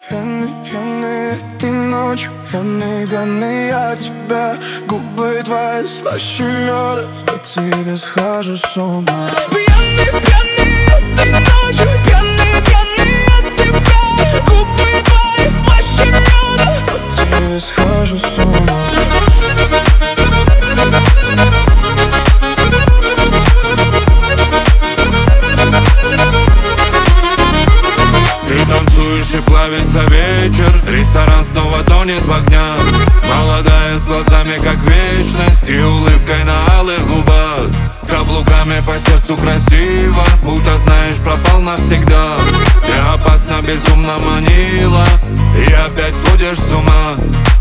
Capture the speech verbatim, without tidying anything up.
Пьяный, пьяный этой ночью, пьяный, пьяный я тебя. Губы твои слаще меда, по тебе схожу с ума. Пьяный, пьяный этой ночью, пьяный, пьяный от тебя. Губы твои слаще меда, по тебе схожу с ума. Ты танцуешь и плавится вечер, ресторан снова тонет в огнях. Молодая с глазами как вечность и улыбкой на алых губах. Каблуками по сердцу красиво, будто знаешь, пропал навсегда. Ты опасно, безумно манила, и опять сводишь с ума.